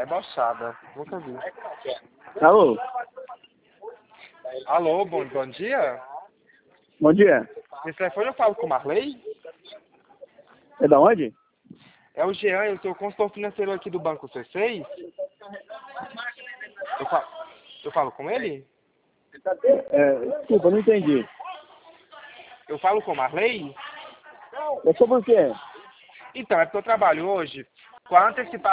É Baixada. Nunca vi. Alô? Alô, bom dia. Bom dia. Esse telefone eu falo com o Marley? É da onde? É o Jean, eu sou consultor financeiro aqui do Banco C6. Eu falo com ele? Desculpa, não entendi. Eu falo com o Marley? É sobre o quê? Então, é porque eu trabalho hoje com a antecipação